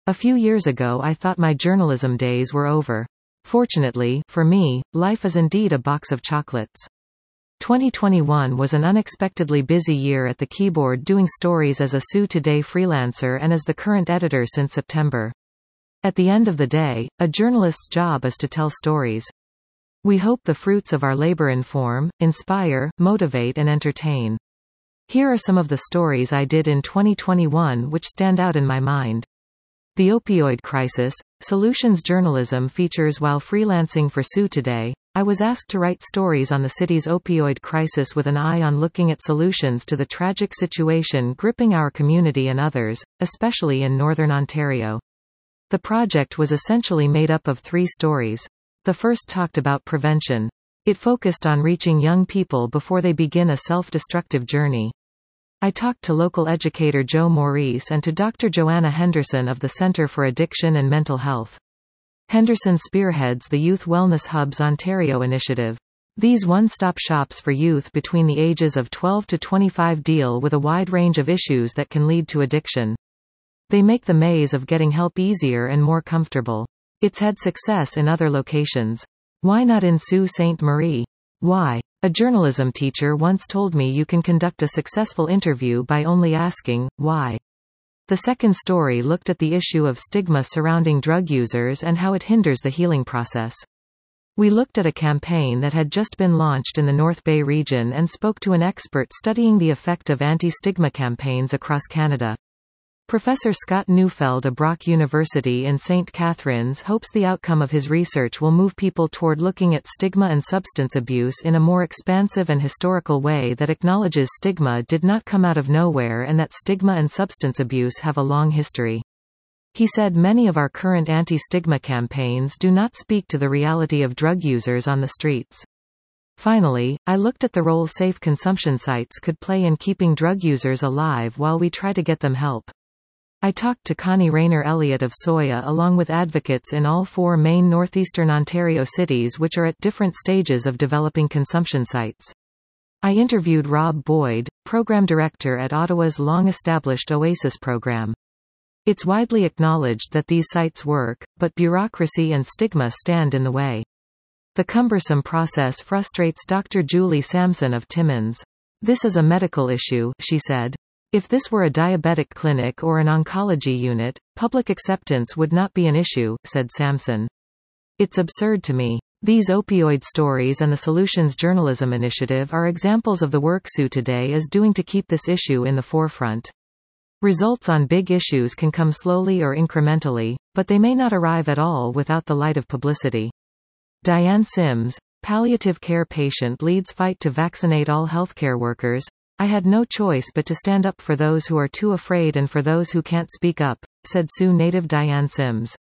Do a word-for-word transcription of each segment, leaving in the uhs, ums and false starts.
A few years ago I thought my journalism days were over. Fortunately, for me, life is indeed a box of chocolates. twenty twenty-one was an unexpectedly busy year at the keyboard, doing stories as a Sue Today freelancer and as the current editor since September. At the end of the day, a journalist's job is to tell stories. We hope the fruits of our labor inform, inspire, motivate and entertain. Here are some of the stories I did in twenty twenty-one which stand out in my mind. The opioid crisis. Solutions journalism features while freelancing for Sue Today. I was asked to write stories on the city's opioid crisis with an eye on looking at solutions to the tragic situation gripping our community and others, especially in Northern Ontario. The project was essentially made up of three stories. The first talked about prevention. It focused on reaching young people before they begin a self-destructive journey. I talked to local educator Joe Maurice and to Doctor Joanna Henderson of the Centre for Addiction and Mental Health. Henderson spearheads the Youth Wellness Hubs Ontario initiative. These one-stop shops for youth between the ages of twelve to twenty-five deal with a wide range of issues that can lead to addiction. They make the maze of getting help easier and more comfortable. It's had success in other locations. Why not in Sault Ste. Marie? Why? A journalism teacher once told me you can conduct a successful interview by only asking, why? The second story looked at the issue of stigma surrounding drug users and how it hinders the healing process. We looked at a campaign that had just been launched in the North Bay region and spoke to an expert studying the effect of anti-stigma campaigns across Canada. Professor Scott Neufeld of Brock University in Saint Catharines hopes the outcome of his research will move people toward looking at stigma and substance abuse in a more expansive and historical way that acknowledges stigma did not come out of nowhere and that stigma and substance abuse have a long history. He said many of our current anti-stigma campaigns do not speak to the reality of drug users on the streets. Finally, I looked at the role safe consumption sites could play in keeping drug users alive while we try to get them help. I talked to Connie Rayner Elliott of Soya along with advocates in all four main northeastern Ontario cities which are at different stages of developing consumption sites. I interviewed Rob Boyd, program director at Ottawa's long-established Oasis program. It's widely acknowledged that these sites work, but bureaucracy and stigma stand in the way. The cumbersome process frustrates Doctor Julie Sampson of Timmins. This is a medical issue, she said. If this were a diabetic clinic or an oncology unit, public acceptance would not be an issue, said Sampson. It's absurd to me. These opioid stories and the Solutions Journalism Initiative are examples of the work Sue Today is doing to keep this issue in the forefront. Results on big issues can come slowly or incrementally, but they may not arrive at all without the light of publicity. Diane Sims, palliative care patient leads fight to vaccinate all healthcare workers. I had no choice but to stand up for those who are too afraid and for those who can't speak up, said Sioux native Diane Sims.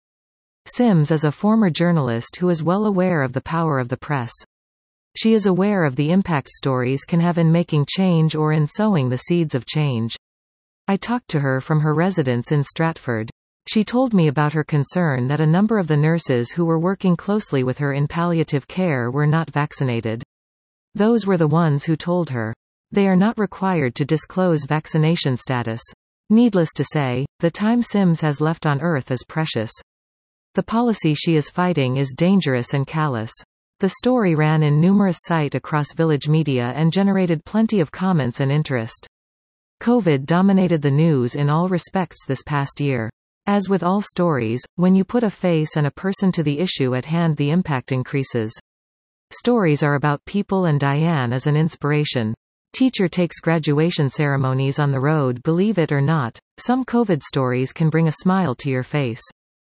Sims is a former journalist who is well aware of the power of the press. She is aware of the impact stories can have in making change or in sowing the seeds of change. I talked to her from her residence in Stratford. She told me about her concern that a number of the nurses who were working closely with her in palliative care were not vaccinated. Those were the ones who told her. They are not required to disclose vaccination status. Needless to say, the time Sims has left on Earth is precious. The policy she is fighting is dangerous and callous. The story ran in numerous sites across Village Media and generated plenty of comments and interest. COVID dominated the news in all respects this past year. As with all stories, when you put a face and a person to the issue at hand, the impact increases. Stories are about people, and Diane is an inspiration. Teacher takes graduation ceremonies on the road. Believe it or not, some COVID stories can bring a smile to your face.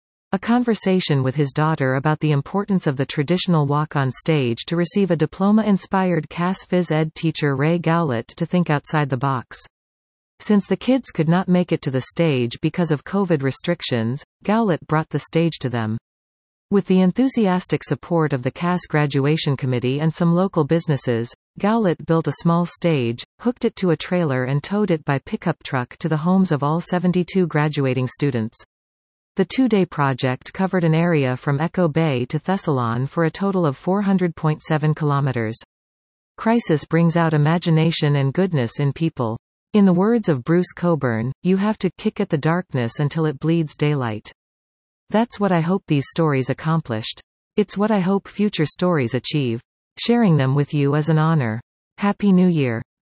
A conversation with his daughter about the importance of the traditional walk on stage to receive a diploma inspired Cass Phys Ed teacher Ray Gowlett to think outside the box. Since the kids could not make it to the stage because of COVID restrictions, Gowlett brought the stage to them. With the enthusiastic support of the Cass Graduation Committee and some local businesses, Gowlett built a small stage, hooked it to a trailer and towed it by pickup truck to the homes of all seventy-two graduating students. The two-day project covered an area from Echo Bay to Thessalon for a total of four hundred point seven kilometers. Crisis brings out imagination and goodness in people. In the words of Bruce Cockburn, you have to kick at the darkness until it bleeds daylight. That's what I hope these stories accomplished. It's what I hope future stories achieve. Sharing them with you is an honor. Happy New Year.